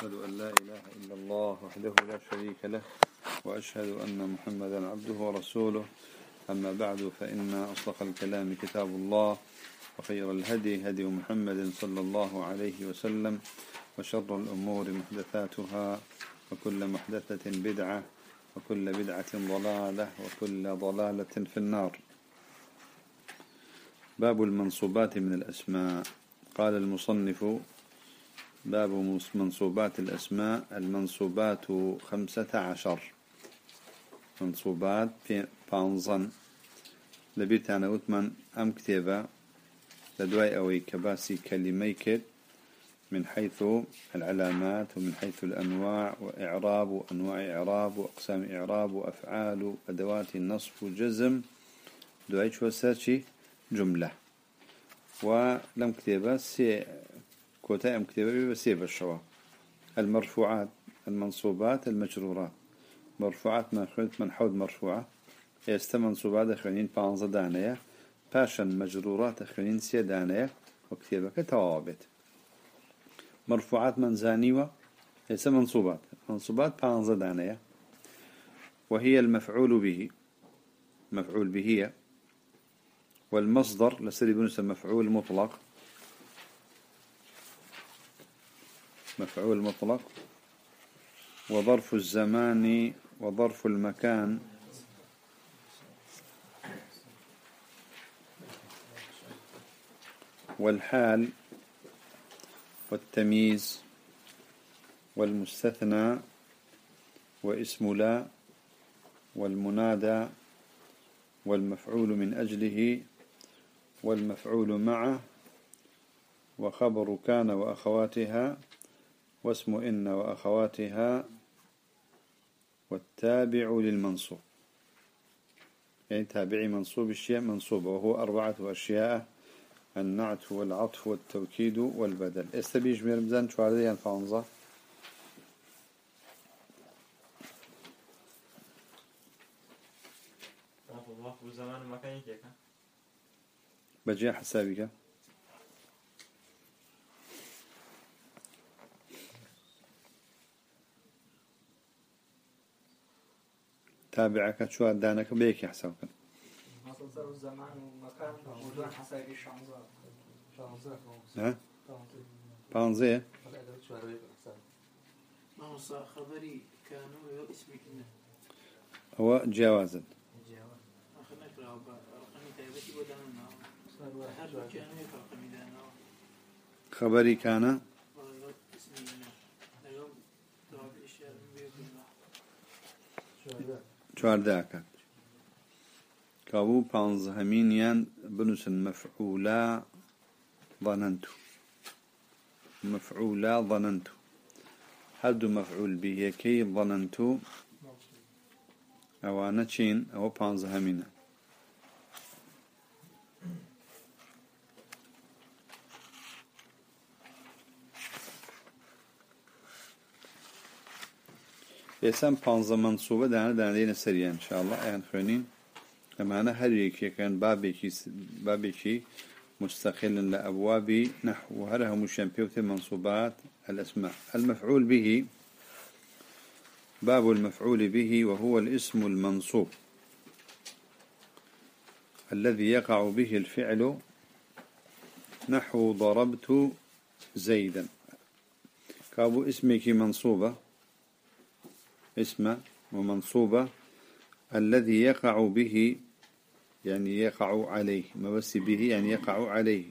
وأشهد أن لا إله إلا الله وحده لا شريك له وأشهد أن محمدا عبده ورسوله. أما بعد، فإن أصدق الكلام كتاب الله، وخير الهدي هدي محمد صلى الله عليه وسلم، وشر الأمور محدثاتها، وكل محدثة بدعة، وكل بدعة ضلالة، وكل ضلالة في النار. باب المنصوبات من الأسماء. قال المصنف: باب منصوبات الأسماء. المنصوبات 15 منصوبات بانزن لبيتانا وثمان أم كتابة لدواء أوي كباسي كلميك من حيث العلامات، ومن حيث الأنواع وإعراب وأنواع إعراب وأقسام إعراب وأفعال وأدوات النصب وجزم دواء شوساتي جملة. ولم كتابة كوتا أم كتابة بسيب الشوا. المرفوعات، المنصوبات، المجرورات. مرفوعات من حود مرفوعة منصوبات أخوانين بانزا دانية، باشا مجرورات أخوانين سي دانية، وكتابة كتوابت. مرفوعات من زانيوة منصوبات بانزا دانية، وهي المفعول به، مفعول به، والمصدر لسري بنس مفعول مطلق، مفعول مطلق، وظرف الزمان وظرف المكان، والحال والتمييز والمستثنى واسم لا والمنادى والمفعول من أجله والمفعول معه وخبر كان وأخواتها واسم إن وأخواتها والتابع للمنصوب. يعني تابعي منصوب الشيء منصوب، وهو 4 أشياء: النعت والعطف والتوكيد والبدل. استبيج ميرمزان شوارديان فانزا. بجي حسابك تابعك شو دانك بيك يحسبك. مصدر الزمان والمكان وموضوع حسابي شانزة. ها؟ بانزيه. ما هو خبري كانوا اسمي كنا. هو جوازا. أخذنا كلام رقمي تابتي بدنا. كانوا يفرقني دانا. خبري كان. شوارداك. كابو بانزهمينيان بنوس مفعولا ظننت. مفعولا ظننت. هل مفعول به كي ظننت أو نتشين أو بانزهمينا. يسمى بانزا منصوبة دانا دينا سريع إن شاء الله. أيان خونين أما أنا هريك كان بابيكي مستقل لأبواب نحو، وهرها مشامبيوت منصوبات الأسماء. المفعول به. باب المفعول به، وهو الاسم المنصوب الذي يقع به الفعل، نحو ضربت زيدا. كابو اسمك منصوبة، اسم ومنصوبة الذي يقع به، يعني يقع عليه، ما بس به يعني يقع عليه.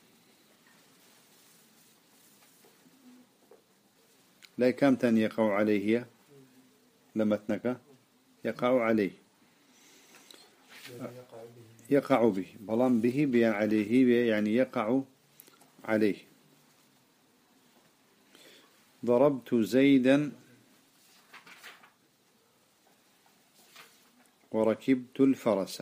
لا كم تن يقع عليه لمتنك يقع عليه، يقع به، بلان به بيان عليه يعني يقع عليه. ضربت زيدا وركبت الفرس.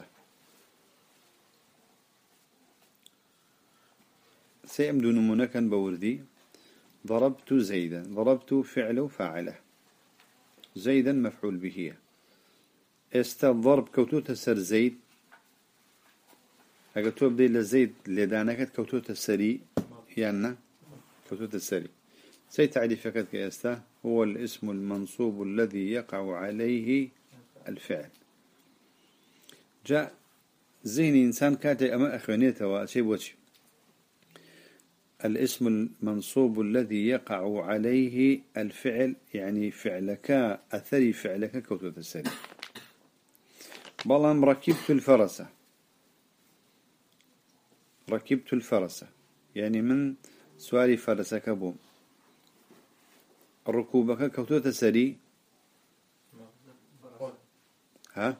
سيمدو نمونكا بوردي. ضربت زيدا، ضربت فعل فاعله، زيدا مفعول به. الضرب كوتو تسر زيد، هكا تو بدي لزيد لدانكت كوتو تسري يعني كوتو تسري. سي تعريفك كيستا هو الاسم المنصوب الذي يقع عليه الفعل. جاء ذهن إنسان كاتي أما أخوانيته وأشي بوشي. الاسم المنصوب الذي يقع عليه الفعل يعني فعلك أثري فعلك كوتو تسري. بلام ركبت الفرسة. ركبت الفرسة يعني من سواري فرسة كبوم. ركوبك كوتو تسري. ها؟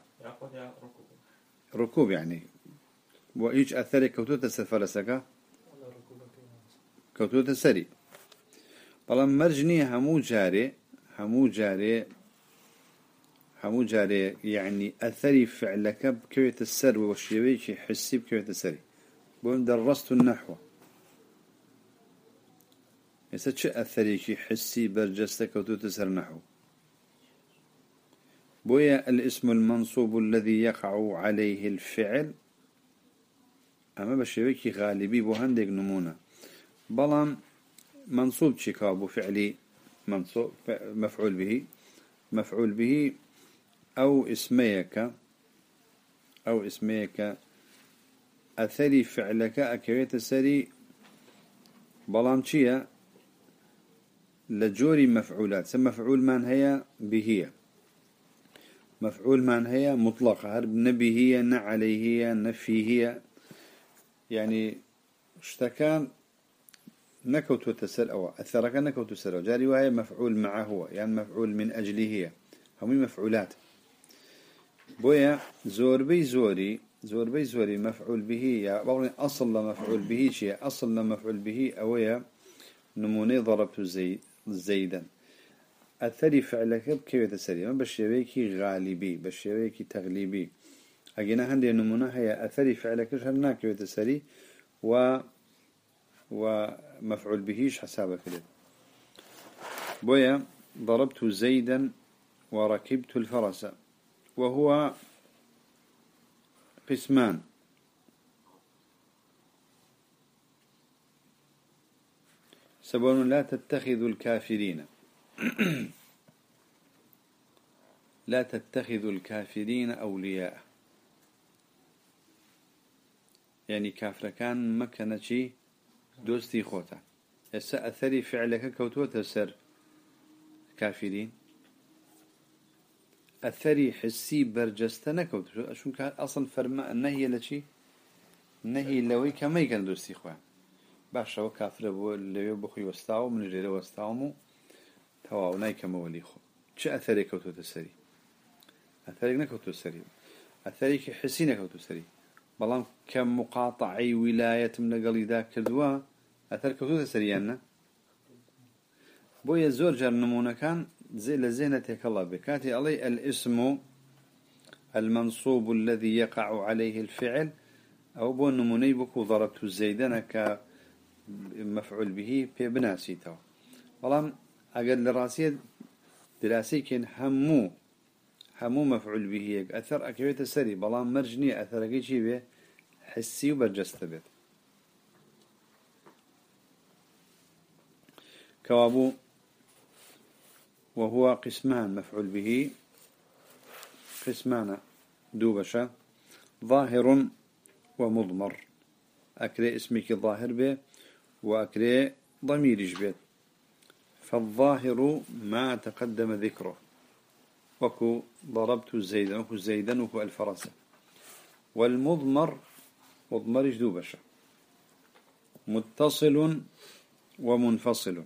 ركوب يعني وإيش أثري كوتو تسر فرسك كوتو تسري. بلام مرجني همو جاري يعني أثري فعلك بكوية السر والشيويش حسي بكوية السري. بقول درست النحو يسأل أثري شي حسي برجستك كوتو تسر نحو. بويا الاسم المنصوب الذي يقع عليه الفعل أما بشيويش غالبي بوهندك نمونه. بلام منصوب شكابو فعلي منصوب مفعول به أو اسميك أثري فعلك أكويت سري. بلام شيا لجوري مفعولات سم مفعول من هي بهي مفعول من هي مطلقة هرب نبهية نعليهية نفيهية يعني اشتكان نكوت وتسر أو أثرك نكوت وتسر جاري وهي مفعول معه هو يعني مفعول من أجله هي هم مفعولات. بويا زوربي زوري مفعول به يا يعني أصل مفعول به شيء أصل مفعول به أويا نموني ضربت زيدا. أثري فعلك بكيف تسري ما بشيويكي غالبي بشيويكي تغليبي أجينا هندي نمونة هي أثري فعلك هرنا كيف تسري ومفعول بهش حسابك كده. بويا ضربت زيدا وركبت الفرس وهو قسمان. سبون لا تتخذوا الكافرين لا تتخذوا الكافرين أولياء يعني كافر كان مكانتي دوستي خوتا أثري فعلك كوتوت سر كافرين أثري حسي برجستنا كوتو شو كان أصلا فرما النهي لشي نهي لوي كما يكن دوستي خوان باش هو كافر بو اللي بخي وستاو من جيل وستاومو تواو ناي كما ولي خو شو أثري كوتوت سري أثري نكوتو سري أثري حسي نكوتو سري بلام كم مقاطعي ولاية من قلي ذاك كدوا أثر كوتو سريانا بويا زور جر نمونا كان زي لزينتك الله بكاتي علي الاسم المنصوب الذي يقع عليه الفعل أو بو نموني بكو ضربت الزيدان كمفعول به في بناسيته بلام أقل راسية دراسي كان همو مفعول به أثر أكيد السري بلام مرجني أثر أكيد شيء به حسي وبرجست به كوابو وهو قسمان مفعول به قسمان دوبشة ظاهر ومضمر أكري اسمك ظاهر به وأكري ضمير جبت فالظاهر ما تقدم ذكره وكو ضربت زيدا وكو الفرس والمضمر مضمر جدوبشة متصل ومنفصل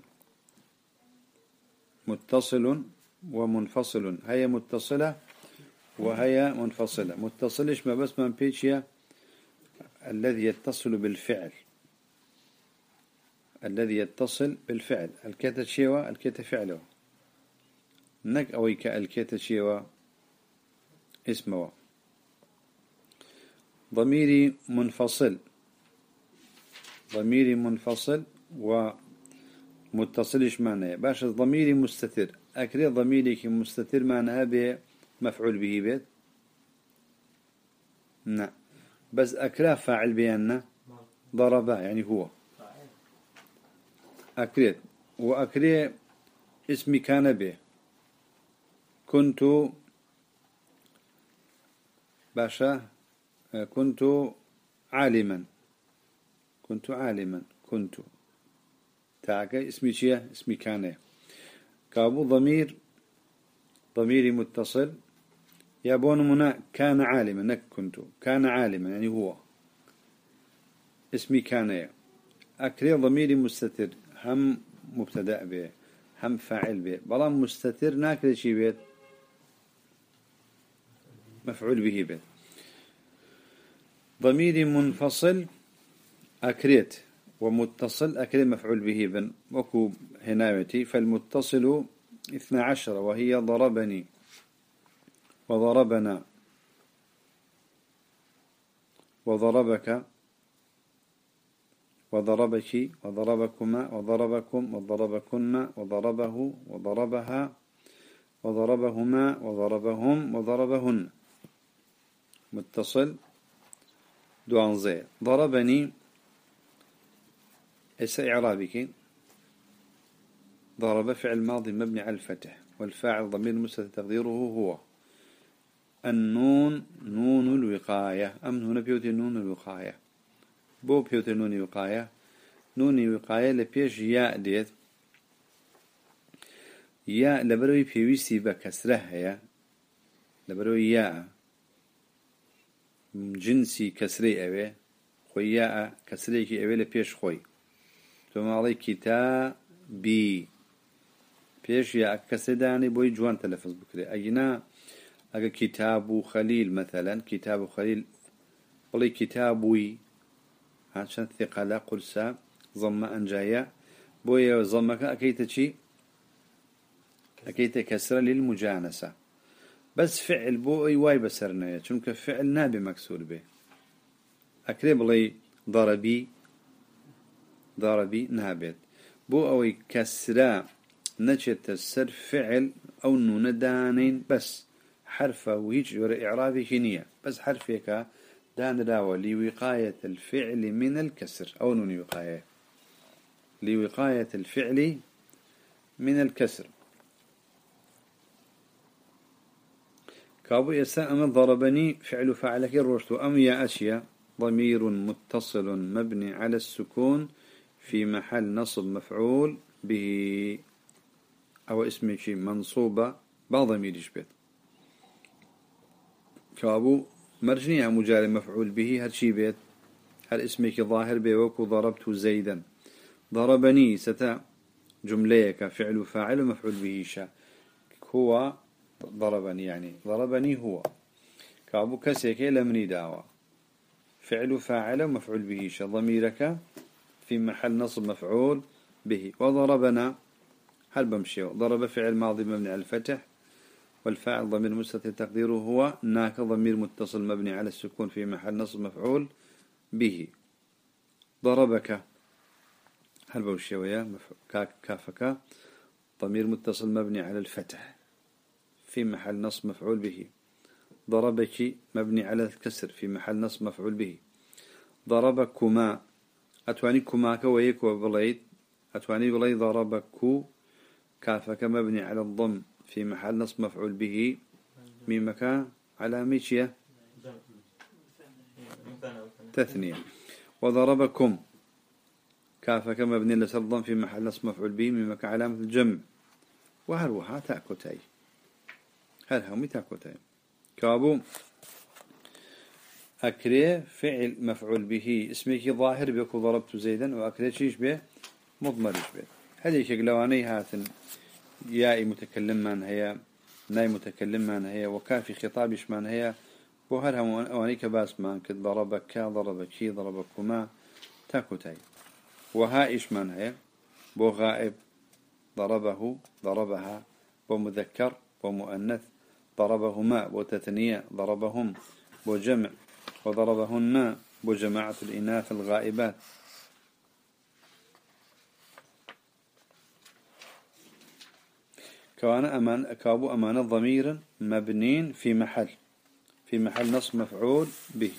هي متصلة وهي منفصلة متصلش ما بس من بيتشيا الذي يتصل بالفعل الكيت شيوا الكيت فعله نك أويك الكيت شيوا اسمه ضميري منفصل ومتصلش معناه باش ضميري مستتر أكري ضميري مستتر معناها بمفعول به بيت نعم بس أكرا فاعل بياننا ضربا يعني هو أكريت وأكري اسمي كان به كنت باشا كنت عالما كنت تاعك اسمي شيء اسمي كان كابو ضميري متصل يابون منا كان عالما نك كنت كان عالما يعني هو اسمي كان أكري ضميري مستتر هم مبتدأ به هم فاعل به بلا مستتر ناكل شي بيت مفعول به بيت ضميري منفصل أكريت ومتصل أكريت مفعول به بن وكو هنايتي فالمتصل 12 وهي ضربني وضربنا وضربك وضربك وضربكما وضربكم وضربكن وضربه وضربها وضربهما وضربهم وضربهن متصل دوان زي ضربني إعرابك ضرب فعل ماضي مبني على الفتح والفاعل ضمير مستتر تقديره هو النون نون الوقاية أم هنا بيوتي نون الوقاية بو بيوتي نون الوقاية نون الوقاية لبيش ياء ديت ياء لبروي بيويسي بكسره هي لبروي ياء جنسي كسري أوي خوياء كسريكي أوي لبيش خوي ثم علي كتابي بيش ياء كسداني بوي جوان تلفظ بكري أجنا أجا كتاب خليل مثلا كتاب خليل قولي كتابوي عشان ثقة قرصة ضم أنجايا بوي ضمك أكيد شيء أكيد كسر للمجانسة بس فعل بوي واي بسرنا چونك فعل نابي مكسور به أكرب لي ضربي نابت بو أوي كسرة نجت السر فعل أو نون دانين بس حرفه وهيج إعرابي هنية بس حرفك دان راوى لوقاية الفعل من الكسر أو نون وقاية لوقاية الفعل من الكسر كابو يسأل ضربني فعل فعلك الرشد أم يا أشياء ضمير متصل مبني على السكون في محل نصب مفعول به أو اسم شيء منصوبة بعض ضمير يشبه كابو مرجني مجال مفعول به هرشي بيت هل اسمك ظاهر بيوكو ضربت زيدا ضربني ستا جمليك فعل فاعل مفعول به شا هو ضربني يعني ضربني هو كابو كسيك لمني دعوة فعل فاعل مفعول به شا ضميرك في محل نصب مفعول به وضربنا هل بمشي ضرب فعل ماضي مبني على الفتح والفاعل ضمير مستتر تقديره هو ناك ضمير متصل مبني على السكون في محل نصب مفعول به ضربك هل بمشي ويا كافك ضمير متصل مبني على الفتح في محل نصب مفعول به ضربك مبني على الكسر في محل نصب مفعول به ضربكما أتواني كماك ويك وبليد أتواني بليد ضربكو كافك مبني على الضم في محل نصب مفعول به ميمك على ميشية تثنية وضربكم كافك مبني لسر في محل نصب مفعول به ميمك علامة الجمع وهروها تأكتاي هل هم تأكتاي كابو أكري فعل مفعول به اسمك ظاهر بك ضربت زيدا وأكري شيش به مضمرش به هذه شغلواني هاتن ياء متكلم من هي ناي متكلم من هي وكافي خطابش من هي وهرهم وانيك باس من كد ضربك ضربك ضربكما تاكوتاي وهائش من هي بو غائب ضربه ضربها ومذكر ومؤنث ضربهما وتثنية ضربهم وجمع وضربهن وجماعة الإناث الغائبات كابو أمان ضمير مبنين في محل نصب مفعول به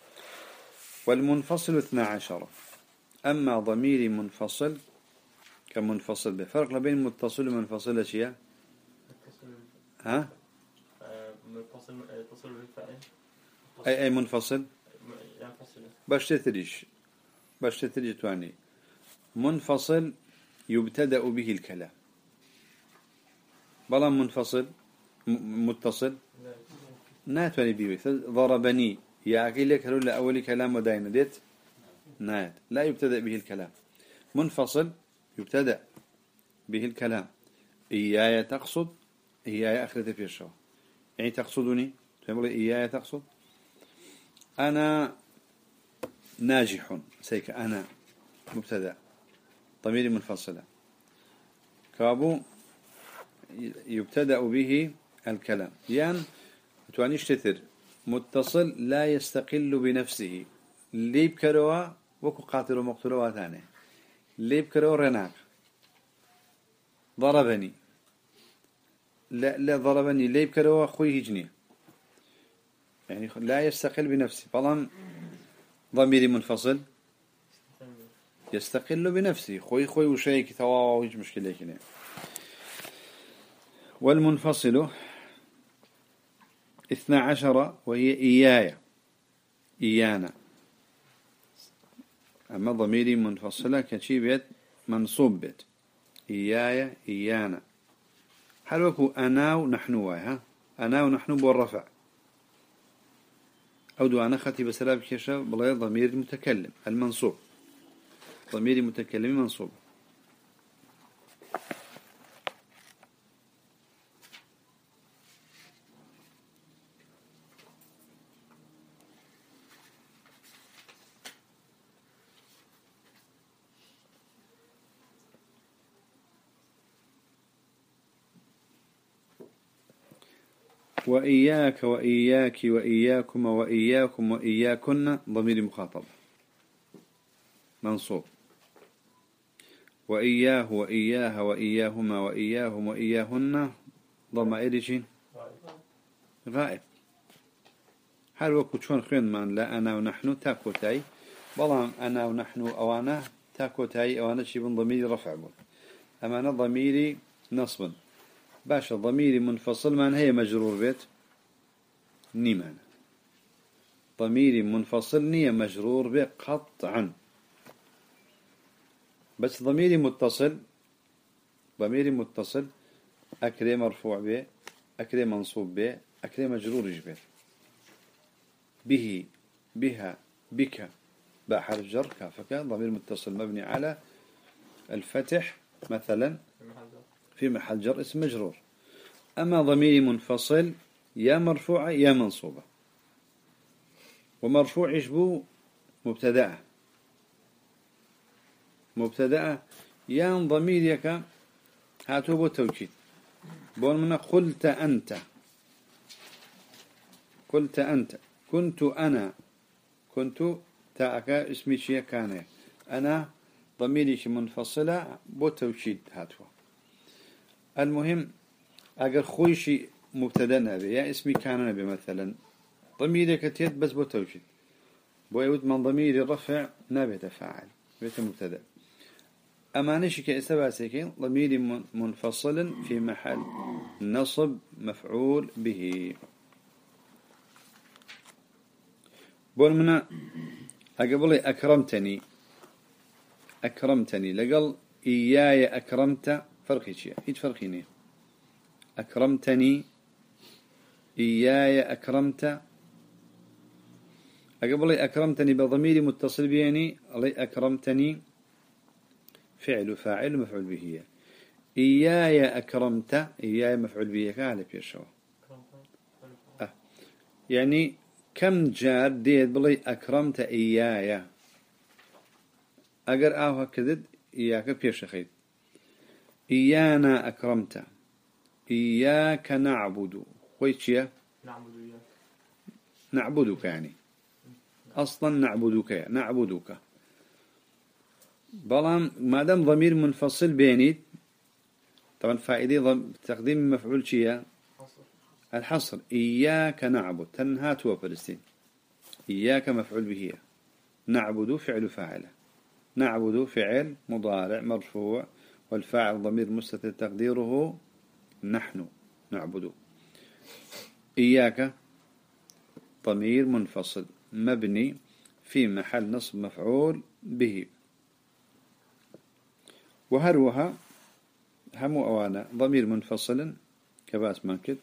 والمنفصل 12 أما ضمير منفصل كمنفصل به. فرق بين متصل ومنفصل أشياء. ها؟ منفصل يتصل بالفاعل. أي منفصل. باش تتريج تواني. منفصل يبتدأ به الكلام. بلا منفصل متصل ناتواني بيه. ضربني يا أخي لك هلو لأول كلام وداين ديت نات لا يبتدأ به الكلام. منفصل يبتدأ به الكلام. إياي تقصد إياي أخرت في الشو يعني تقصدني تقول إياي تقصد أنا ناجح سيك أنا مبتدأ ضمير منفصلة كابو يبتدأ به الكلام يعني توانيش تثر متصل لا يستقل بنفسه ليب كروا وكو قاتل ومقتل وثاني ليب كروا رناك ضربني لا ضربني ليب كروا خوي هجني يعني لا يستقل بنفسه طالما ضمير منفصل يستقل بنفسه خوي وشيء تواوا ويج مشكلة كده. والمنفصل 12 وهي إياي إيانا. أما ضميري منفصلة كشي بيت منصوب بيت إياي إيانا حلوكو أنا ونحن ها أنا ونحن بالرفع أو دو أنا خطي بسلاب كيشا بلا ضمير المتكلم المنصوب ضمير متكلم منصوب. وإياك وإياك وإياكم وإياكم وإياكن ضمير مخاطب منصوب. وإياه وإياها وإياهما وإياهم وإياهن ضمائر غائب. هل وقت شون خير من لا أنا ونحن تاكوتاي بلام أنا ونحن أوانا تاكوتاي أوانا شي من ضمير رفع بول أما أنا ضميري نصب باشا ضميري منفصل من هي مجرور بيت نيمان ضميري منفصل نية مجرور بيت قطعا بس ضميري متصل أكري مرفوع به أكري منصوب به أكري مجرور جبه به بها بك باء حرف جر كافك ضمير متصل مبني على الفتح مثلا في محل جر اسم مجرور. أما ضمير منفصل يا مرفوعة يا منصوبة ومرفوع يشبه مبتدأ يا ضميرك هاتوا بالتوكيد بقول منا قلت أنت كنت أنا كنت تاءك اسمي شيء كان أنا ضميري منفصلة بالتوكيد هاتوا. المهم أجر خويشي مبتدأ نبي يا اسمي كان نبي مثلا ضميرك تيت بس بالتوكيد بويود من ضمير الرفع نبي تفاعل بيت مبتدأ. أمانش كإسباب سكين ضمير منفصل في محل نصب مفعول به. بقول منا أقبلي أكرمتني لقل إياي أكرمت فرقي شيء هيج فرقيني أكرمتني إياي أكرمت أقبلي أكرمتني بضمير متصل بيني الله أكرمتني فعل فاعل مفعول به إياي أكرمت إياي مفعول به كالب يشوا يعني كم جار ديت بلي أكرمت إياي أجر هكذا إياك بيش خير إيانا أكرمت إياك نعبد ويتشيا نعبدك يعني أصلا نعبدك بلان ما دام ضمير منفصل بيني طبعا فائدة تقديم مفعول شيء الحصر إياك نعبد تنهات وفلسطين إياك مفعول به نعبد فعل فاعله نعبد فعل مضارع مرفوع والفاعل ضمير مستتر تقديره نحن نعبد. إياك ضمير منفصل مبني في محل نصب مفعول به. وهروها هم أوانا ضمير منفصل كباس ماكد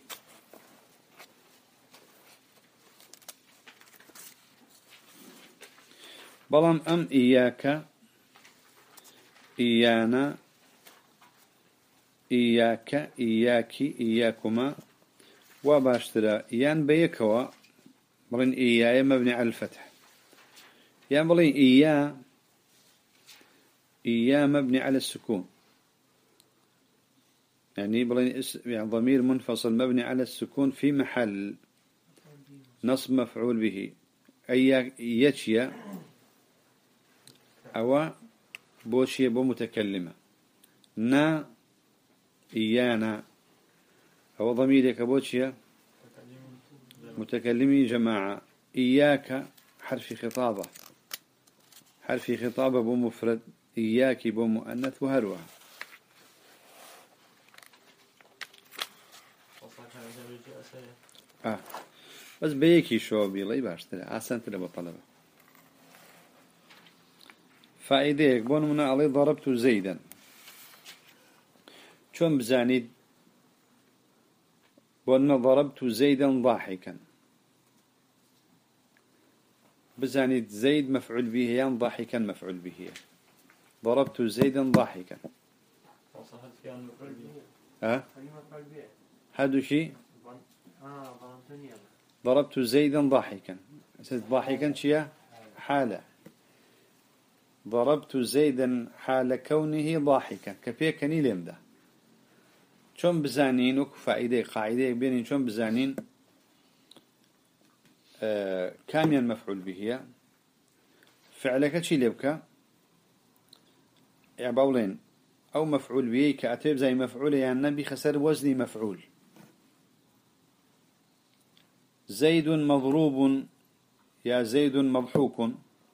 بلام أم إياك إيانا إياك إياكي إياكما وباشترا يان بيكوا بلين إياي مبني على الفتح يان بلين إيا مبني على السكون يعني بلين يعني ضمير منفصل مبني على السكون في محل نصب مفعول به أي يتشيا أو بوشيا بمتكلمة نا إيانا أو ضميرك بوشيا متكلمي جماعة إياك حرف خطابة حرف خطابة بمفرد إياك بمؤنث وهروها بس بيكي شو بيلي باشتري عسان تلي بطلبة فائديك بون من علي ضربت زيدا شون بزانيد بون ضربت زيدا ضاحكا بزانيد زيد مفعول به يان ضاحكا مفعول به ضربت زيدا ضاحكا هذا شيء ضربت زيدا ضاحكا ضاحكا شيء حالة ضربت زيدا حال كونه ضاحكا كفيكني لمده شون بزانين وكفائدة قاعدة بينين شون بزانين كاميا مفعول به فعلك شي لبكا عبولين أو مفعول به كأتيب زي مفعول يعني النبي خسر وزني مفعول زيد مضروب يا زيد مضحوك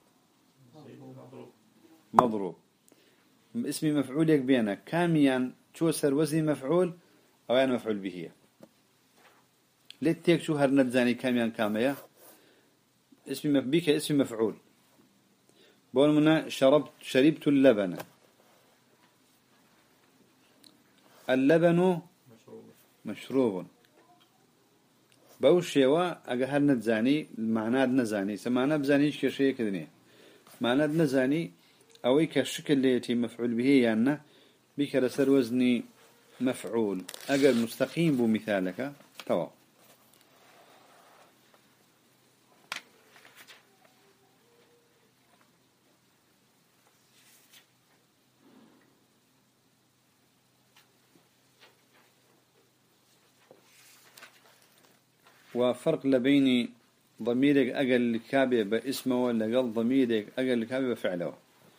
مضروب اسمي مفعول يك بينا كاميا شو سر وزني مفعول أو يعني مفعول به لتيك شو هرنب زاني كاميان كامية اسمي بك اسم مفعول بقول منا شربت اللبن اللبن مشروب بوشيوا أجهر نتزاني معناه نزاني سمعنا بزانيش كشيء كذني معناه نزاني أو كالشكل اللي يتم مفعول به يعني بك سر وزني مفعول أجل مستقيم بمثالك تمام وفرق لبين ضميرك أجل الكابة باسمه ولا قل ضميرك أجل الكابة بفعله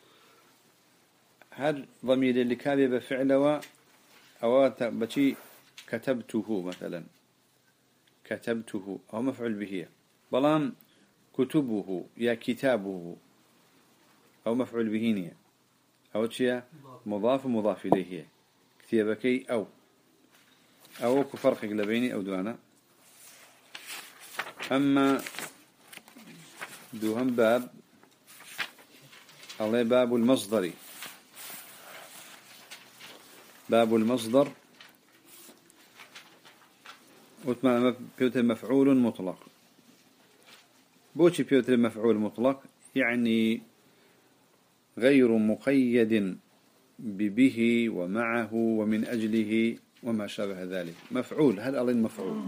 هل ضمير الكابة بفعله أو بشي كتبته مثلا كتبته أو مفعول به بلام كتبه يا كتابه أو مفعول به نية أو شيء مضاف إليه كتابكي أو كفرق لبيني أو دوانا أما دوهم باب الله باب المصدر باب المصدر وتمام بيوتر مفعول مطلق بوشي بيوتر مفعول مطلق يعني غير مقيد ببه ومعه ومن أجله وما شابه ذلك مفعول هل ألين مفعول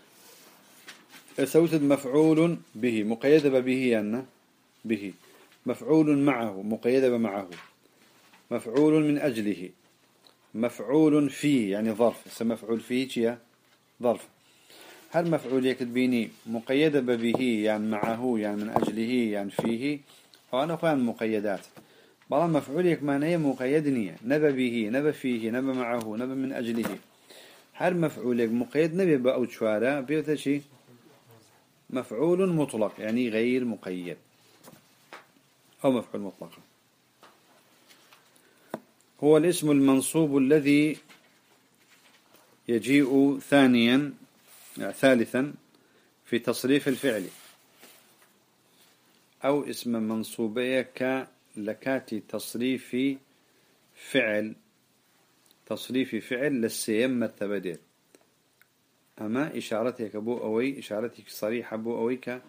سوتد مفعول به مقيد به يعني به مفعول معه مقيد معه مفعول من أجله مفعول فيه يعني ظرف مفعول فيه شيء ظرف هل مفعول يكتبيني مقيد به يعني معه يعني من أجله يعني فيه وأنا أخوان مقيدات بعض مفعول يكمانية مقيدنية نبى به نبى فيه نبى معه نبى من أجله هل مفعول مقيد نبي بأو شوارع بيوتا شيء مفعول مطلق يعني غير مقيد أو مفعول مطلق هو الاسم المنصوب الذي يجيء ثالثا في تصريف الفعل، أو اسم منصوبية لكاتي تصريف فعل للسيم مرتبة. أما إشارتك بو أوي، إشارتك صريحة بو أويك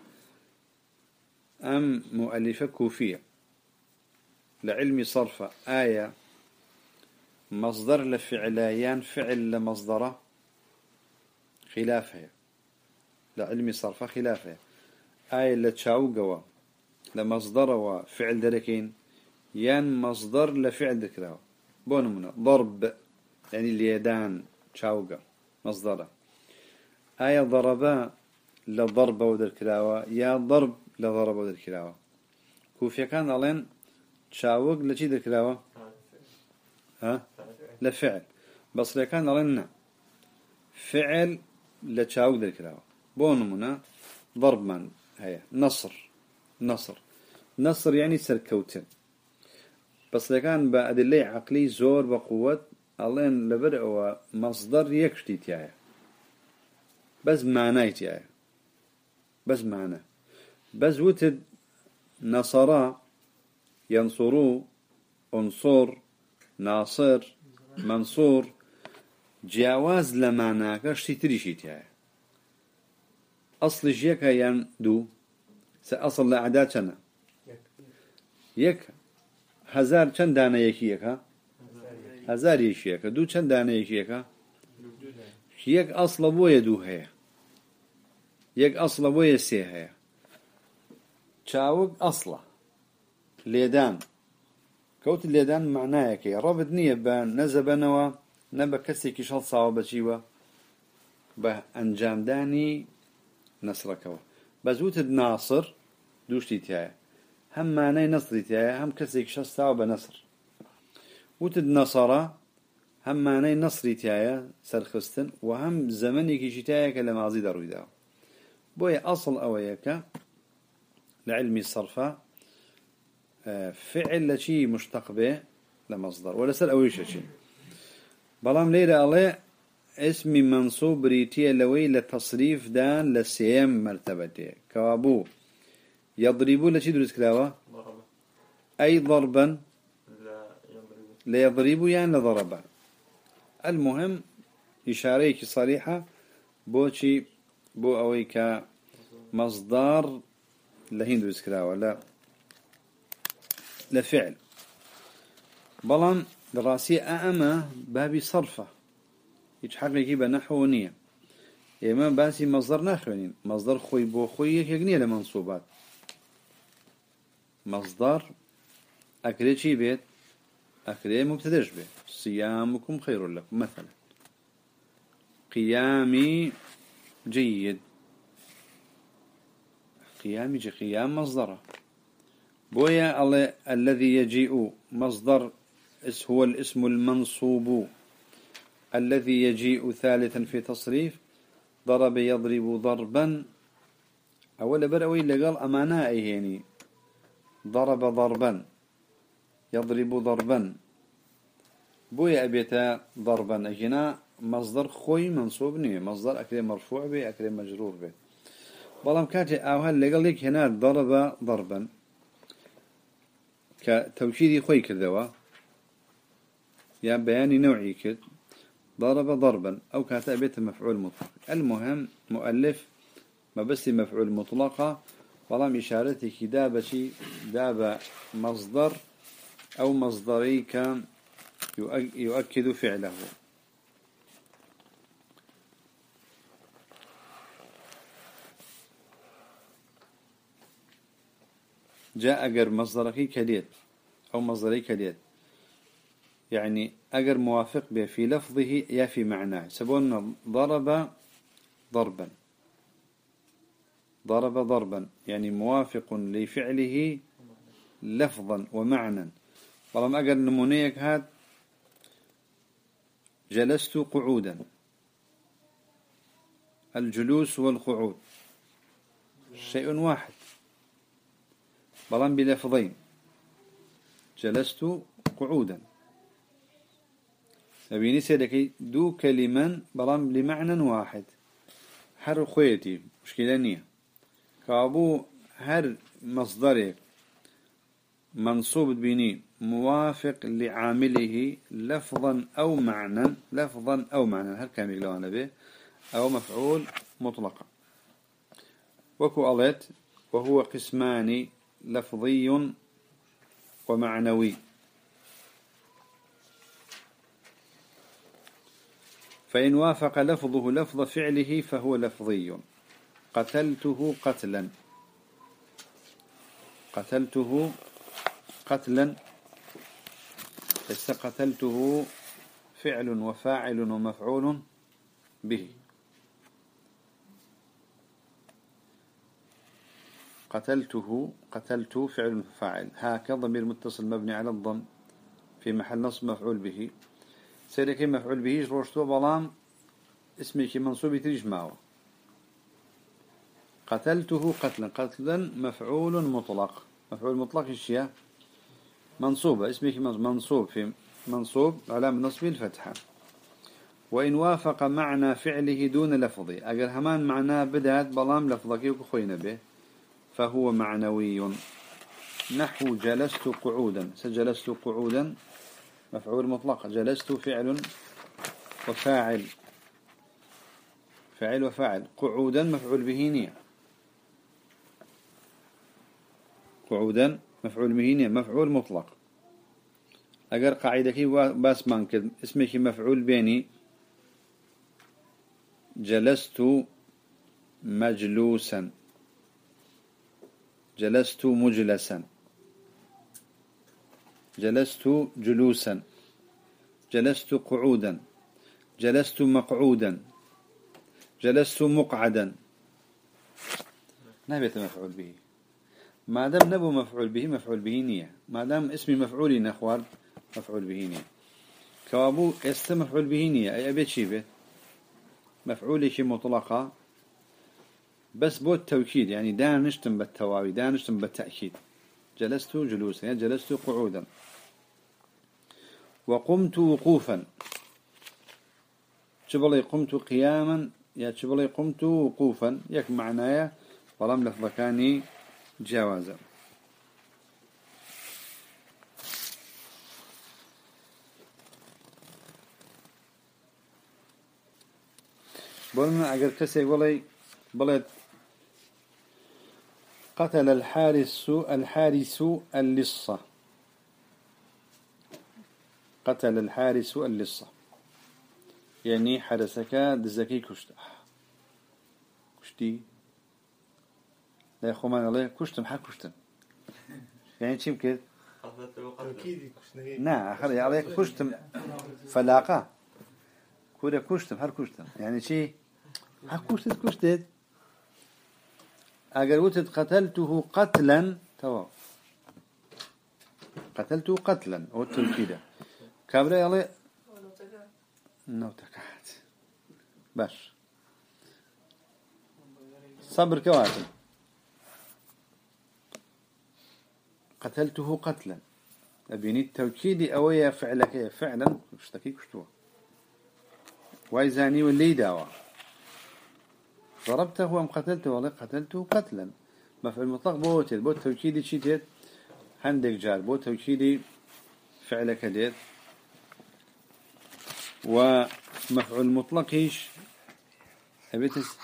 أم مؤلفة كوفية لعلم صرف آية مصدر لفعليان فعل لمصدره خلافها، لعلم صرف خلافها. آية لتشاوقوا لمصدر وفعل دركين يان مصدر لفعل ذكره. بونمنا ضرب يعني اليدان تشاوقا مصدره. آية ضربا لضرب ودركراوة يا ضرب لضرب ودركراوة. كوفيا كان ألين تشاوق لشي ذكراوة ها لفعل، بس كان ألين فعل لتشاوق ذكراوة. بونمنا ضرب من هي نصر يعني سركوتن، بس كان بأدلة عقلي زور بقوة ألين لبرئ مصدر يكشتي تيايا بس معنى تيايا بس وتد نصرا ينصروا انصر ناصر منصور جواز لمعنى كشتي تريشي تيايا. أصل جيكا ين دو سأصل لأعداد شنا يك هزار چند دانه يكيكا هزار يكيكا دو چند دانه يكيكا يك أصل بويا دو هيا يك أصل بويا سي هيا چاوك أصلا ليدان كوت الليدان معناه كي رابط نية بان نزبنوا نبا كسي كشال صعبة شيوا به أنجام داني نصركوا بزوت الناصر دوشتي تاعي هم معنى نصري تاعي هم كسي كشال صعبة نصر وتد نصرة هم معنى نصري تاعي سرخستن وهم زمني كيشي تاعي كلام عزيز رويدا بويا أصل أوياك لعلم الصرفة فعل لشي مشتق به لمصدر ولا سر أويش شيء بلام ليلة الله اسم منصوب ريتيا لوي لتصريف دان لسيم مرتبته كوابو يضربوا لشي درس كلاوة أي ضربا لا يضربوا يعني لضربا. المهم إشاريك صريحة بوشي بو أويك مصدر لهين درس كلاوة لا لفعل. بلان دراسي أما بابي صرفة يتحقق يجيب نحو نية إما باسي مصدر نحوين مصدر خوي بو خوي يكنيه لمنصوبات مصدر أكري شي بيت أكري مبتدرش بيت صيامكم خير لكم مثلا قيامي جيد قيام مصدره بويا الذي يجيء مصدر هو الاسم المنصوب الذي يجيء ثالثا في تصريف ضرب يضرب ضربا أولا برأوي اللي قال أمانا يعني ضرب ضربا يضرب ضربا بويا أبيتا ضربا أجنا مصدر خوي منصوب نيه مصدر أكري مرفوع به أكري مجرور به والله كاتي أوها اللي قال لك هنا ضرب ضربا كتوكيدي خوي كذوا يا بياني نوعي كد ضرب ضربا أو كاتا بيت مفعول مطلق. المهم مؤلف ما بس مفعول مطلقة والله إشارتي كدابة شي دابة مصدر أو مصدري كان يؤكد فعله. جاء أجر مصدرك كليت أو مصدري كليت يعني أجر موافق به في لفظه يا في معناه سبون ضرب ضربا يعني موافق لفعله لفظا ومعنى. طالما أجر نمونيك هاد جلست قعودا الجلوس والقعود شيء واحد بلان بلفظين جلست قعودا أبيني سيدكي دو كلمة بلام لمعنى واحد هر خويتي مشكلة نية كابو هر مصدرك منصوب بني موافق لعامله لفظا أو معنى هل كان يقولون به أو مفعول مطلقا وكو ألت وهو قسمان لفظي ومعنوي فإن وافق لفظه لفظ فعله فهو لفظي قتلته قتلا قتلته فعل وفاعل ومفعول به قتلت فعل وفاعل هكذا ضمير متصل مبني على الضم في محل نصب مفعول به سيرك مفعول به روشتو بلام اسمك منصوب تريج معه قتلته قتلا مفعول مطلق الشيء منصوبة اسمك منصوب علامة نصبه الفتحة وإن وافق معنى فعله دون لفظه أجل همان معناه بدأت بلام لفظك وخوين به فهو معنوي نحو جلست قعودا سجلست قعودا مفعول مطلق جلست فعل وفاعل قعودا مفعول به نية قعودا مفعول به نية مفعول مطلق أجر قاعدة باس مانكد اسمك مفعول بيني جلست مجلوسا جلست مجلسا جلست جلوسا جلست قعودا جلست مقعودا جلست مقعدا نبيت مفعول به ما دام نبو مفعول به نية ما دام اسمي مفعولي نخوار مفعول به نية كوابو مفعول به نية أي أبيت شي بيت مفعولي شي مطلقة بس بو التوكيد يعني دانشتم بالتواوي دانشتم بالتأكيد جلست جلوسا يعني جلست قعودا وقمت وقوفا شبلي قمت قياما يا شبلي قمت وقوفا يك معنايا ولم لفظكاني جوازا بولنا أجر كسي بلد قتل الحارس اللصة قتل الحارس اللصة يعني حرسك دزكي كشتي لا يا خمان الله كشتم يعني شيء كده نعم خلي عليك كشتم فلاقة كورة كشتم يعني شيء كشتت أجر وتد قتلته قتلا تمام قتلته قتلا والتوكيد كابري عليه نوتكات باش صبر كواتم قتلته قتلا أبيني التوكيد أويا فعلك فعلا اشتكي كشتوه وايزاني واللي داوى ضربته أم قتلته والله قتلته قتلا مفعول مطلق بوت توكيدي شيء عندك جار بوت توكيدي فعلك ديت ومفعول مطلق هيش أبيتس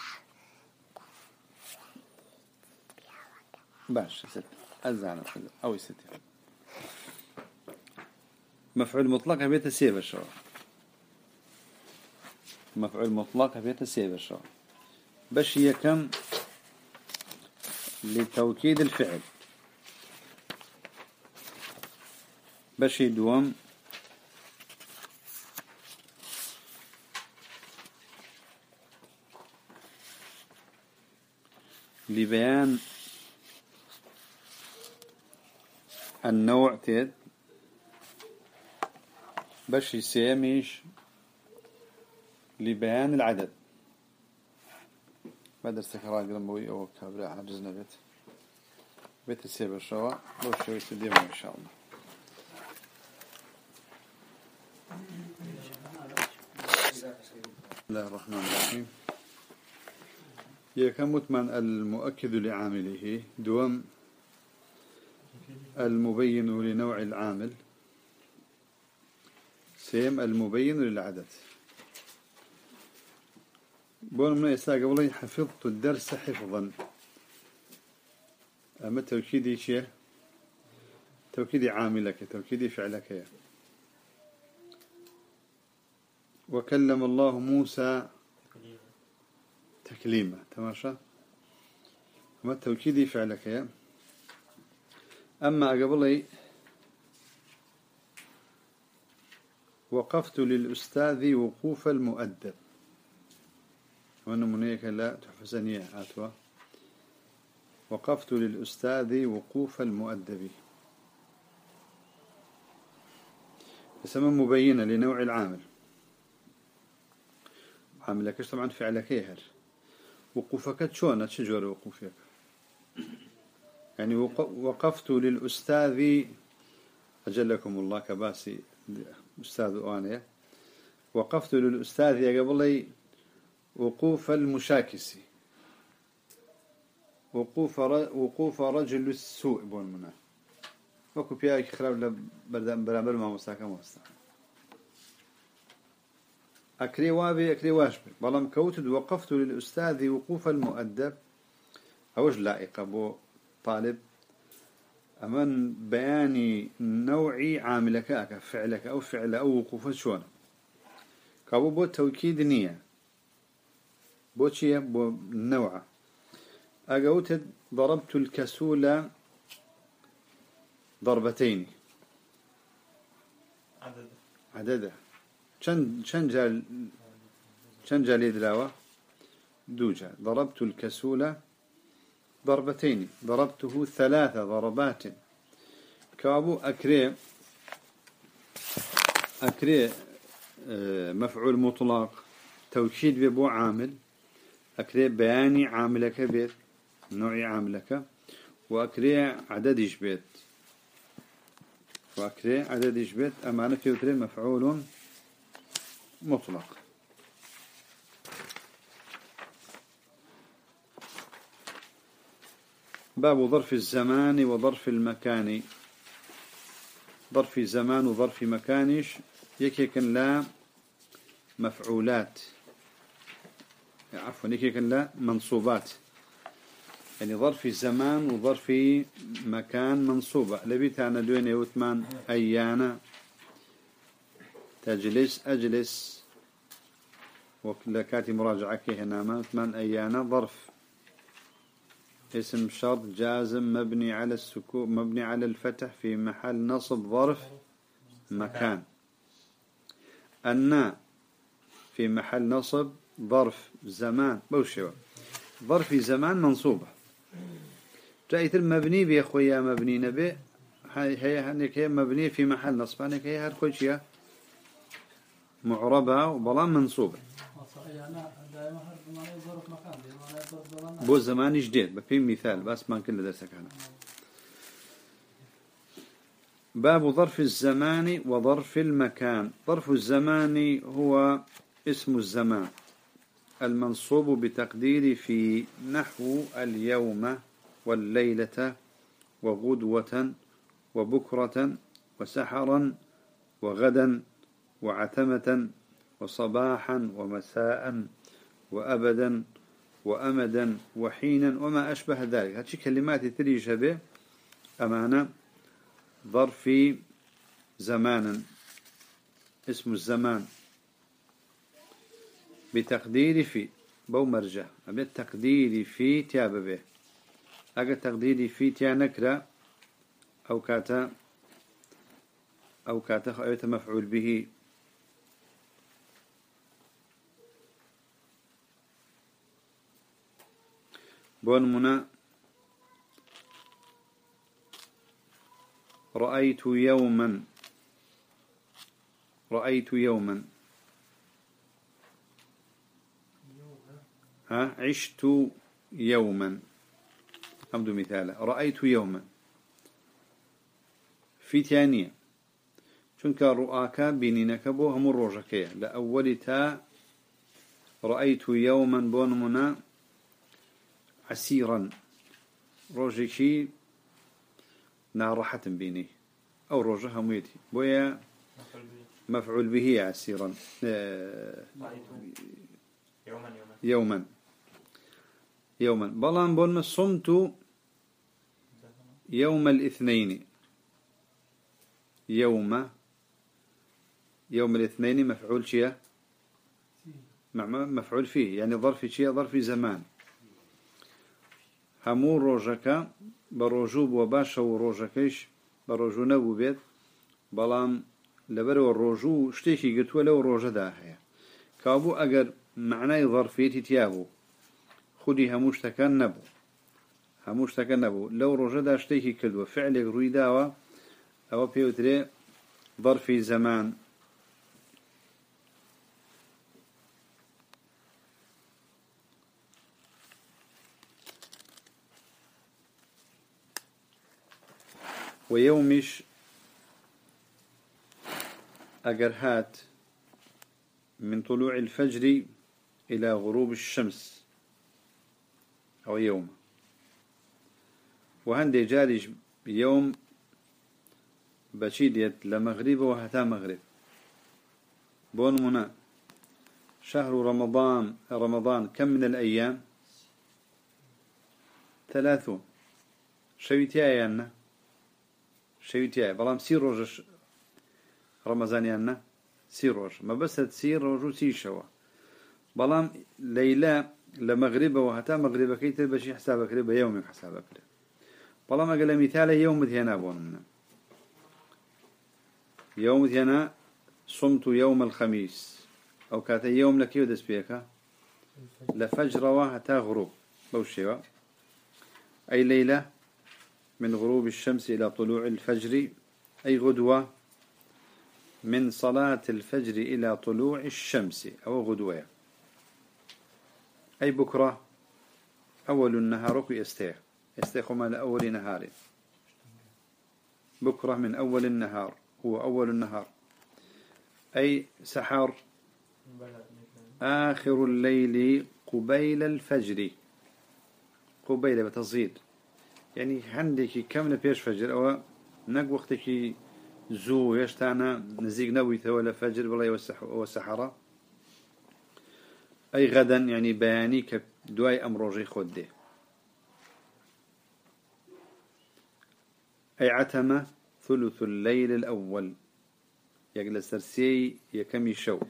باش ست أزعنا أو ست مفعول مطلق أبيت سيب الشو مفعول مطلق أبيت سيب الشو باش هي كم لتوكيد الفعل باش يدوم لبيان النوع تيد باش يسيميش لبيان العدد بعد استقرار قلموي أو كابرا عجزنا بيت السيب الشواء لو شوي تديمه إن شاء الله بسم الله الرحمن الرحيم. يكم متمن المؤكد لعامله دوم المبين لنوع العامل سيم المبين للعدد. بون من يساق والله حفظت الدرس حفظا. أما توكيدي شيء توكيدي عاملك توكيدي فعلك يا. وكلم الله موسى تكليما تماشى. أما توكيدي فعلك يا. أما قبلي وقفت للأستاذ وقوف المؤدب وأنه منيك لا تحفزني عاتوا. وقفت للأستاذ وقوف المؤدب اسم مبينة لنوع العامل. عاملك طبعا فعلك يهر وقوفك شلون تشجر وقوفك يعني وقفت للأستاذ أجلكم الله كباسي أستاذ أوانية. وقفت للأستاذ يا قبلي وقوف المشاكسي وقوف رجل السوء بون منا وقف يا خراب برابر ما مستحكم مستحكم أكري وابي أكري واشبه بلام كوتد. وقفت للأستاذ وقوف المؤدب أوج لائق أبو طالب أمن بياني نوعي عاملك أكا فعلك أو فعل أو وقوف شون كابو بو توكيد نية بو شيء بو نوعه. أقوت ضربت الكسول ضربتين عدده شن جال يدلاوه دوجا. ضربت الكسول ضربتين ضربته 3 ضربات. كابو أكري مفعول مطلق توكيد ببو عامل أكري بياني عاملك بيت نوعي عاملك وأكري عددش بيت أمانة في أكري مفعول مطلق. باب ظرف الزمان وظرف المكان. ظرف زمان وظرف مكانش يكيكن لا مفعولات عفوا يكيكن لا منصوبات يعني ظرف زمان وظرف مكان منصوبة. لبيت أنا دوين يوتمان أيانا تجلس أجلس وكلكاتي مراجعك هنا ما وتمان أيانا ظرف اسم شرط جازم مبني على السكون مبني على الفتح في محل نصب ظرف مكان. النا في محل نصب ظرف زمان بوشوا ظرف زمان منصوبة. جاءت المبني بأخويا مبني نبي هي مبني في محل نصب هنيك هي هالكوشيا معربة وبلان منصوبة. بو زمان جديد بفي مثال بس ما كل درسك أنا. باب ظرف الزمان وظرف المكان. ظرف الزمان هو اسم الزمان المنصوب بتقدير في نحو اليوم والليلة وغدوة وبكرة وسحرا وغدا وعتمة وصباحا ومساء وأبدا وأمدا وحينا وما أشبه ذلك. هذه كلمات تريج به أمانة ظرف زمانا اسم الزمان بتقدير في بو مرجع بالتقدير في تياب به أجا تقدير في تيا نكرة أو كاتا خيوت مفعول به. بون منا رأيت يوما عشت يوما أبدو مثالا رأيت يوما في ثانية چونك رؤاك بينينك بو هم الروجكية لأول تا رأيت يوما بونمنا عسيرا روجيكي نارحة بيني أو روجها ميتي بويا مفعول به عسيرا يوما بلان بون صمت يوم الاثنين يوم الاثنين مفعول شيء مفعول فيه يعني ظرف شيء ظرف زمان همو روجك بروجوب وباشا وروجكيش بروجو نبو بيت بلان لبرو الروجو شتيكي قلت ولو روجة داهية كابو اگر معناي ظرفيتي تيابو خودي هموش تكن نبو لو روجة دا شتيكي كدو فعلك روي داوا او بيوتري ظرفي زمان ويومش أجرهات من طلوع الفجر إلى غروب الشمس أو يوم وهندي جارج يوم بشيديت لمغرب وهتا مغرب بون منا شهر رمضان كم من الأيام 30 شويتيانا بلام سير روج رمضانيانا سير روج ما بس تسير روج سي شوا بلام ليلة لمغرب وهتا مغرب كي تبشي حسابك ربا يوم حسابك بلام قال مثال يوم ذينا بوننا يوم ذينا صمت يوم الخميس أو كات يوم لك يودس بيكا لفجر وهتا غروب بوشيوا أي ليلة من غروب الشمس إلى طلوع الفجر أي غدوة من صلاة الفجر إلى طلوع الشمس أو غدوة أي بكرة أول النهار يستيقظ لأول نهار بكرة من أول النهار هو أول النهار أي سحر آخر الليل قبيل الفجر قبيل بتصيد يعني عندك كم لبيش فجر أو نق وقتك زو يشتعنا نزيق نوي ولا فجر ولا والسحرة أي غدا يعني بياني كدواي أمروجي خده أي عتمة ثلث الليل الأول يقل سرسي يكمي شو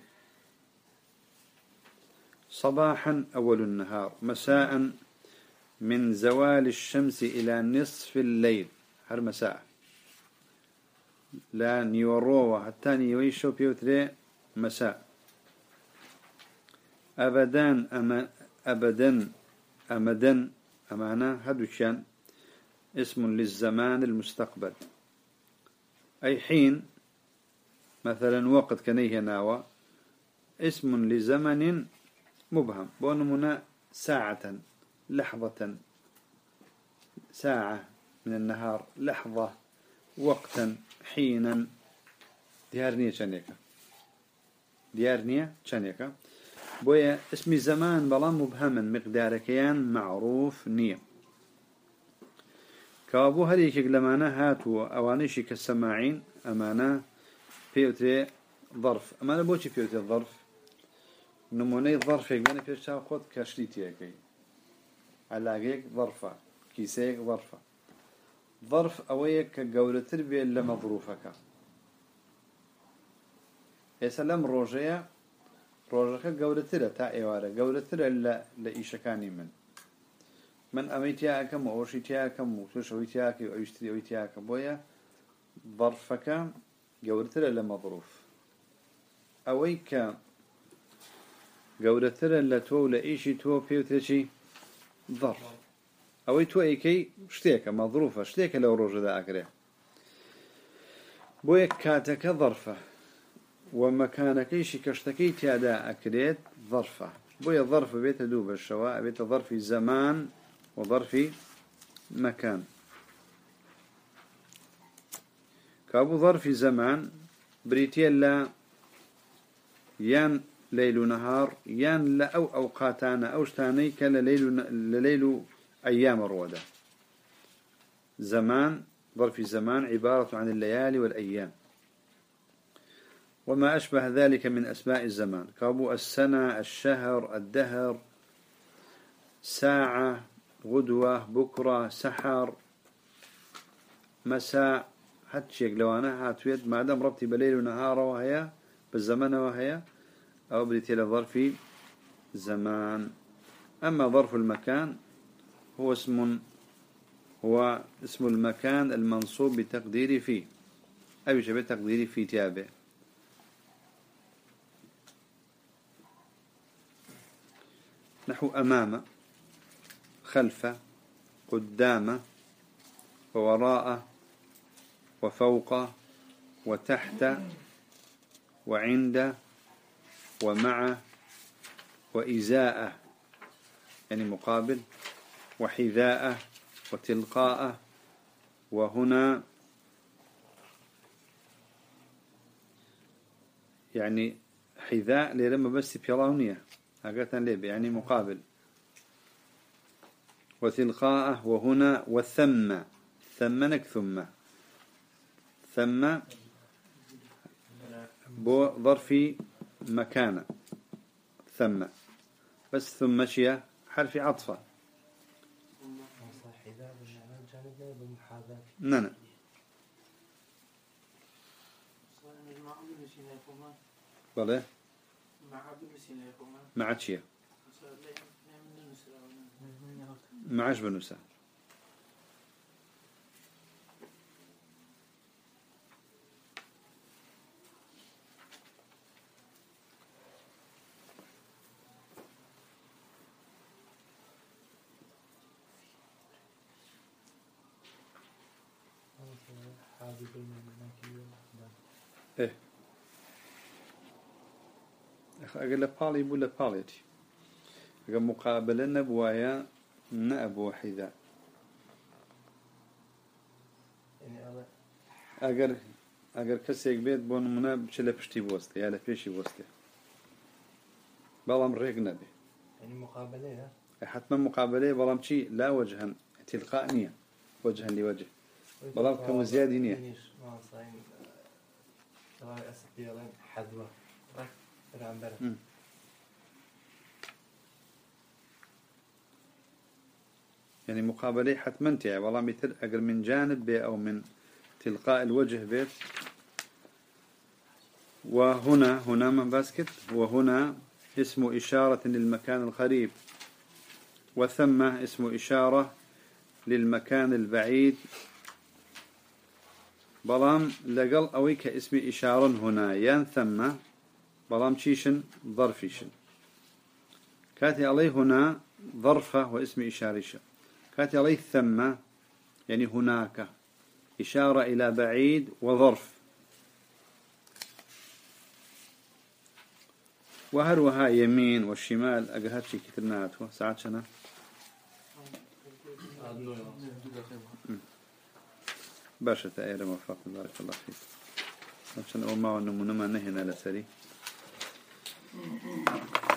صباحا أول النهار مساء من زوال الشمس إلى نصف الليل هر مساء لا نيوروه حتى نيويشو بيوتري مساء أبدا أمانا هدوشان اسم للزمان المستقبل أي حين مثلا وقت كنيه ناوى اسم لزمن مبهم بونمنا ساعة لحظة ساعة من النهار لحظة وقتا حينا ديارنية شانيكا بويا اسم زمان بلا مبهما مقداركيان معروف نية كابو هريك لمانا هاتو اوانيشي كالسماعين امانا بيوتري ظرف امانا بوشي بيوتري الظرف نموني الظرف يقبانا بيوتري خود كاشليتيكي علاقيك ظرفة كيسيك ظرفة ظرف أويك كقولة تربية إلا مظروفك يسلم روجيا قولة ترى تائوارة قولة ترى إلا لإيشكاني من أميتياكم وأوشيتياكم وتوشويتياك ويشتريويتياك بويا ظرفك قولة ترى إلا مظروف أويك قولة ترى إلا تو لإيشي تو بيوترشي ظرف أو يتوئيكي شتيك مظروفة شتيك لو روج ذا أكره بويك كاتك ظرفة ومكانكيش كشتكي تيادا أكريت ظرفة بويا ظرف بيت دوب الشواء بيت ظرف زمان وظرف مكان كابو ظرف زمان بريتيلا يان ليل نهار يان لا أو أوقاتانا أو شتاني لليل أيام الرودا. زمان ظرف الزمان عبارة عن الليالي والأيام وما أشبه ذلك من أسماء الزمان كابو السنة الشهر الدهر ساعة غدوة بكرة سحر مساء حتى شيء لوانا هاتويد ما دام ربطي بليل ونهار وهي بالزمن وهي أو بديت إلى ظرف زمان. أما ظرف المكان هو اسم المكان المنصوب بتقديري فيه أو شبه تقديري في تابع. نحو أمام خلف قدام ووراء وفوق وتحت وعند ومع وإزاء يعني مقابل وحذاء وتلقاء وهنا يعني حذاء لما بس بيرانية أقولتن ليه يعني مقابل وتلقاء وهنا وثم ثمنك ثم بو ظرفي مكان ثم بس ثم شيء حرف عطفة نعم بله مع شيء معش بنوسا إيه أقول لبالي بولا باليتي أقول مقابلة نبوايا نأبو حذاء أقر كسيك بيت بون مناب شلا بشتي بوسطي يالا فيشي بوسطي بلام ريق نبي يعني مقابلة حتما مقابلة بلام شي لا وجها تلقاء نية وجها لوجه بلام كمزيادة نية حذوة يعني مقابلة حتما تيعي والله مثل أقل من جانب بي أو من تلقاء الوجه بيت. وهنا من باسكت وهنا اسم إشارة للمكان القريب وثم اسم إشارة للمكان البعيد بلام لقل أويك اسم إشارة هنا ين ثم بلام شيشن ظرفيشن كاتي عليه هنا ظرفة واسم إشاريشن كاتي عليه ثم يعني هناك إشارة إلى بعيد وظرف وهروها يمين والشمال أقهد شي كترناته ساعات شنا باشا تأير موفق بارك الله فيك عشان أول ما ونمو نما نهنا لسري